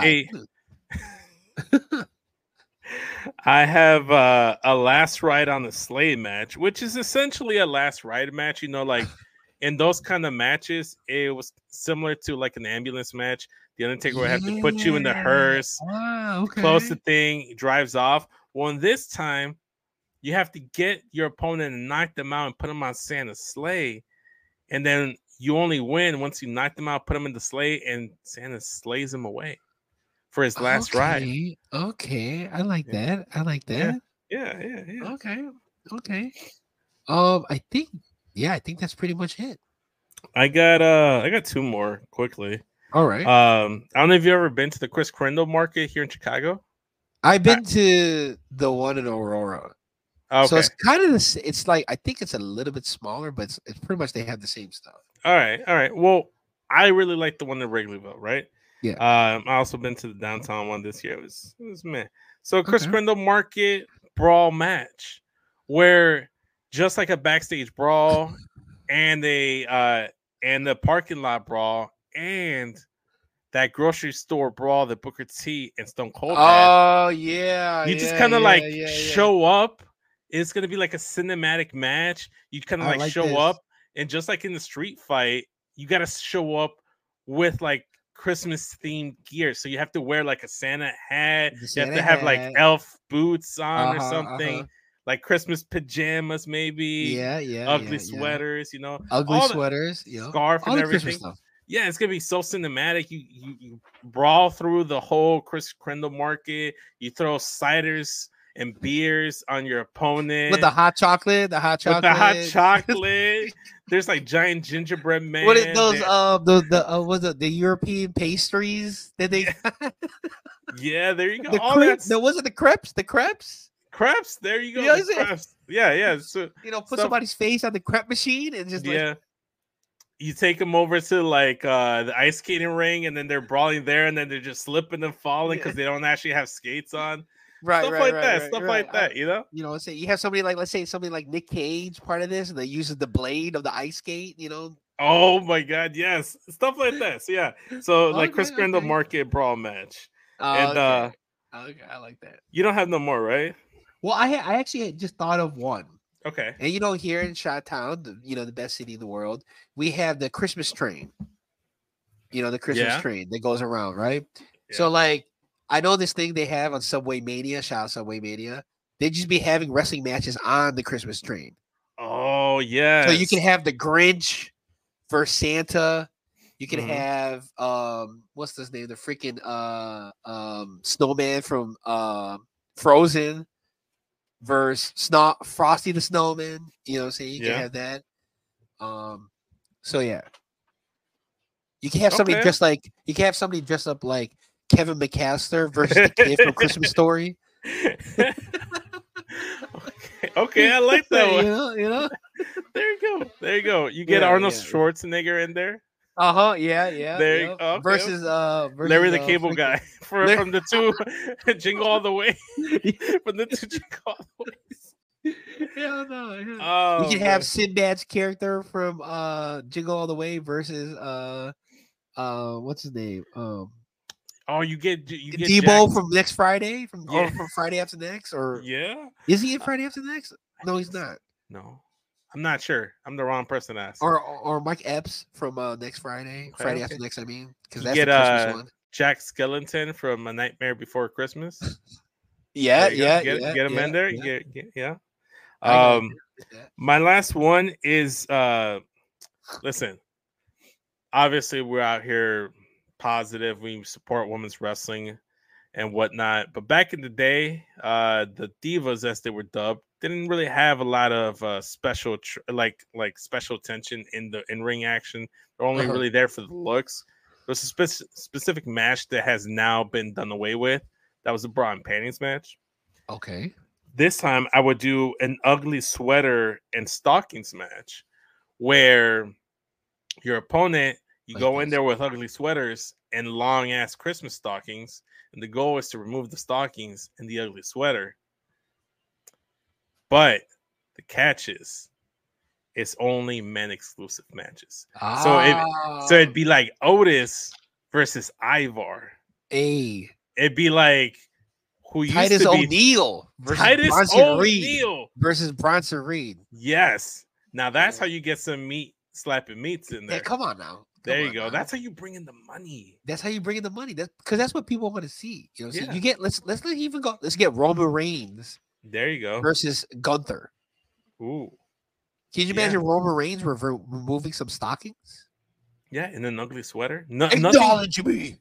have a last ride on the sleigh match, which is essentially a last ride match. Like in those kind of matches, it was similar to like an ambulance match. The Undertaker would have to put you in the hearse, close the thing, he drives off. Well, in this time, you have to get your opponent and knock them out and put them on Santa's sleigh. And then you only win once you knock them out, put them in the sleigh, and Santa slays him away for his last ride. Okay. I like that. Yeah. Okay. I think that's pretty much it. I got two more quickly. All right. I don't know if you've ever been to the Chris Crandall Market here in Chicago. I've been to the one in Aurora. Okay. So it's kind of it's like, I think it's a little bit smaller, but it's pretty much they have the same stuff. All right. Well, I really like the one in Wrigleyville, right? Yeah. I also been to the downtown one this year. It was meh. So Chris Crandall Market brawl match, where just like a backstage brawl and the parking lot brawl and that grocery store brawl that Booker T and Stone Cold had. Oh yeah. You just kind of show up. It's gonna be like a cinematic match. You kind of like show up, and just like in the street fight, you gotta show up with like Christmas themed gear. So you have to wear like a Santa hat. You have to have like elf boots on or something. Like Christmas pajamas, maybe. Ugly sweaters, you know. Ugly sweaters, scarf and everything. Yeah, it's gonna be so cinematic. You brawl through the whole Chris Crandall Market. You throw ciders and beers on your opponent with the hot chocolate. There's like giant gingerbread man. What are those? Was it the European pastries that they? Yeah, there you go. Was it the crepes? The crepes. Crepes. There you go. Crepes. Yeah. So put somebody's face on the crepe machine and just you take them over to like the ice skating ring, and then they're brawling there, and then they're just slipping and falling because they don't actually have skates on. Stuff like that, you know. Say you have somebody like, let's say somebody like Nick Cage part of this, and they uses the blade of the ice skate, Oh my God, yes, stuff like that. So yeah, like Chris Crandall Market brawl match, I like that. You don't have no more, right? Well, I actually just thought of one. Okay. And here in Chi-Town, the best city in the world, we have the Christmas train. The Christmas train that goes around, right? Yeah. So like, I know this thing they have on Subway Mania. Shout out Subway Mania. They just be having wrestling matches on the Christmas train. Oh yeah. So you can have the Grinch versus Santa. You can have what's his name? The freaking snowman from Frozen versus Frosty the Snowman. So you can have that. So yeah. You can have somebody dressed up like Kevin McAllister versus the kid from Christmas Story. Okay, I like that one. There you go. You get Arnold Schwarzenegger in there. Yeah. There you go. Versus Larry the Cable Guy from the two Jingle All the Way. From the two Jingle All the Ways. Oh, you can have Sinbad's character from Jingle All the Way versus what's his name? You get Debo from next Friday from Friday After Next, or is he in Friday After Next? No, he's not. No, I'm not sure. I'm the wrong person to ask. Or Mike Epps from next Friday, Friday After Next. I mean, because that's the Christmas one. Jack Skellington from A Nightmare Before Christmas. Get him in there. My last one is listen. Obviously, we're out here positive. We support women's wrestling and whatnot. But back in the day, the divas, as they were dubbed, didn't really have a lot of special special attention in the in-ring action. They're only really there for the looks. There's a specific match that has now been done away with. That was a bra and panties match. Okay. This time I would do an ugly sweater and stockings match where your opponent, you go in there with ugly sweaters and long ass Christmas stockings, and the goal is to remove the stockings and the ugly sweater. But the catch is, it's only men exclusive matches. So it'd be like Otis versus Ivar. It'd be like who Titus used to be O'Neil versus Bronson Reed versus Bronson Reed. Yes. Now that's how you get some slapping meats in there. Yeah, come on now. There you go. That's how you bring in the money. That's how you bring in the money. Because that's what people want to see. So you get let's even go. Let's get Roman Reigns. There you go. Versus Gunther. Ooh. Can you imagine Roman Reigns removing some stockings? Yeah, in an ugly sweater. Acknowledge me.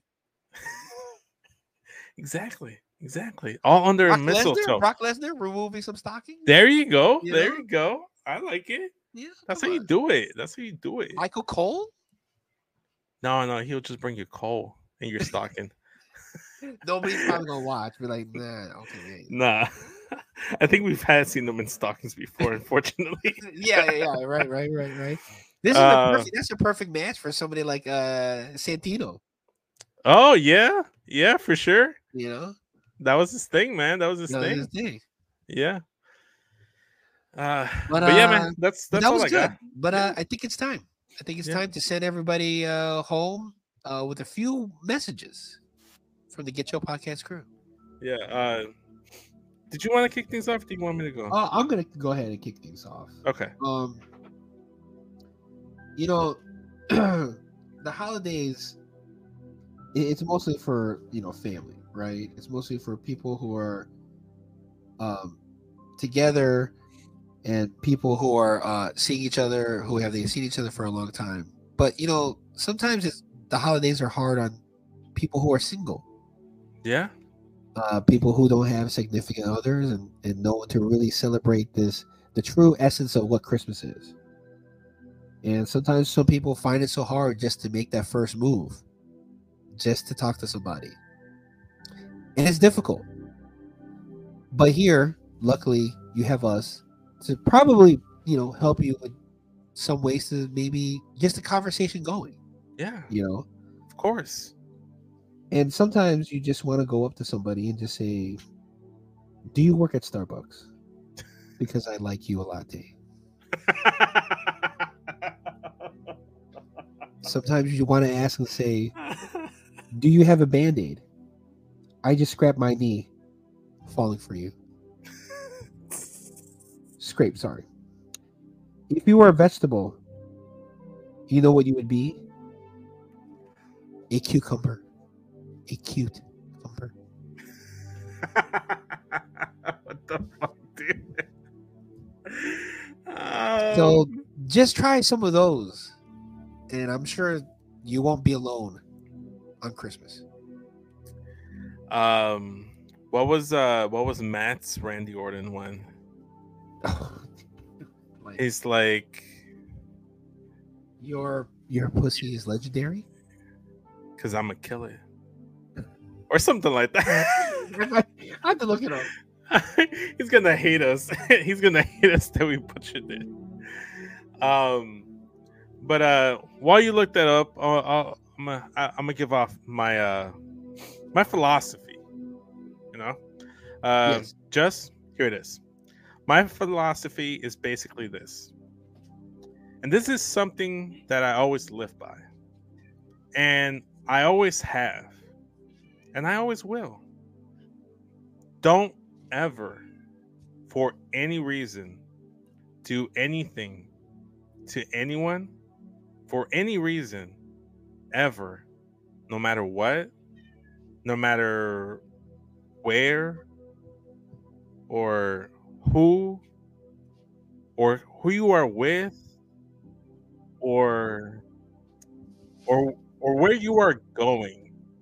Exactly. All under a mistletoe. Brock Lesnar removing some stockings. There you go. You go. I like it. Yeah. That's how you do it. Michael Cole? No, he'll just bring you coal in your stocking. Nobody's probably gonna watch. Be like, nah, okay, Nah. I think we've seen them in stockings before, unfortunately. yeah, right. That's a perfect match for somebody like Santino. Oh yeah, for sure. You know, that was his thing, man. That was his thing. Yeah. But yeah, man, that's all I got. But I think it's time. I think it's time to send everybody home with a few messages from the Get Your Podcast crew. Yeah. Did you want to kick things off? Or do you want me to go? I'm gonna go ahead and kick things off. Okay. You know, the holidays, it's mostly for family, right? It's mostly for people who are together and people who are seeing each other, who have seen each other for a long time. But sometimes the holidays are hard on people who are single. Yeah. People who don't have significant others and no one to really celebrate the true essence of what Christmas is. And sometimes some people find it so hard just to make that first move, just to talk to somebody. And it's difficult. But here, luckily, you have us to probably, help you with some ways to maybe get the conversation going. Yeah. Of course. And sometimes you just want to go up to somebody and just say, do you work at Starbucks? Because I like you a latte. Sometimes you want to ask and say, do you have a Band-Aid? I just scraped my knee falling for you. Scrape, sorry. If you were a vegetable, you know what you would be? A cucumber. A cute cucumber. What the fuck, dude? So just try some of those, and I'm sure you won't be alone on Christmas. What was Matt's Randy Orton one? He's like, your pussy is legendary because I'm a killer. Or something like that. I have to look it up. He's gonna hate us. He's gonna hate us that we butchered it. But while you look that up, I'm gonna give off my my philosophy. Yes. Just here it is. My philosophy is basically this, and this is something that I always live by, and I always have. And I always will. Don't ever, for any reason, do anything to anyone, for any reason, ever, no matter what, no matter where, or who you are with, or where you are going.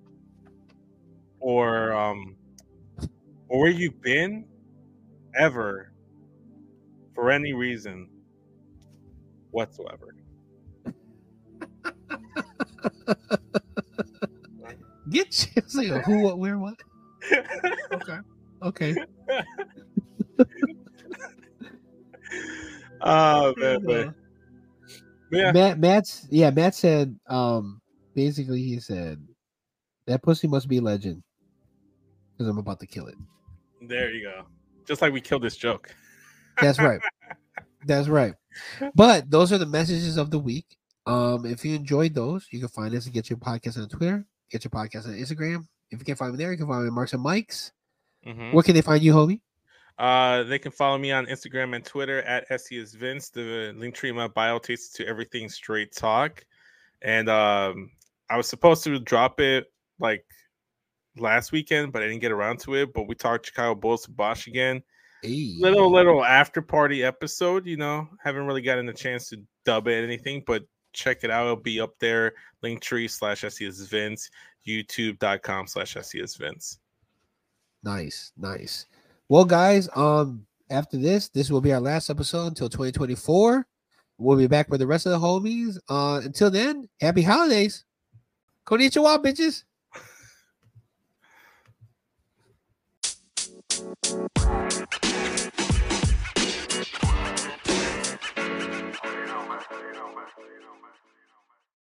Or where you've been ever for any reason whatsoever. Get you like a who, what, where, what? Okay. Man. Yeah. Matt said basically he said that pussy must be legend. Because I'm about to kill it. There you go. Just like we killed this joke. That's right. That's right. But those are the messages of the week. If you enjoyed those, you can find us and Get Your Podcast on Twitter. Get Your Podcast on Instagram. If you can't find me there, you can find me at Marks and Mikes. Mm-hmm. Where can they find you, homie? They can follow me on Instagram and Twitter at SESVince. The link tree in my bio takes to everything straight talk. And I was supposed to drop it like last weekend, but I didn't get around to it. But we talked Chicago Bulls to Bosch again. Hey. Little after party episode, haven't really gotten a chance to dub it anything, but check it out. It'll be up there. Linktree/SESVince, youtube.com/SESVince. Nice. Well, guys, after this will be our last episode until 2024. We'll be back with the rest of the homies. Until then, happy holidays. Konnichiwa, bitches.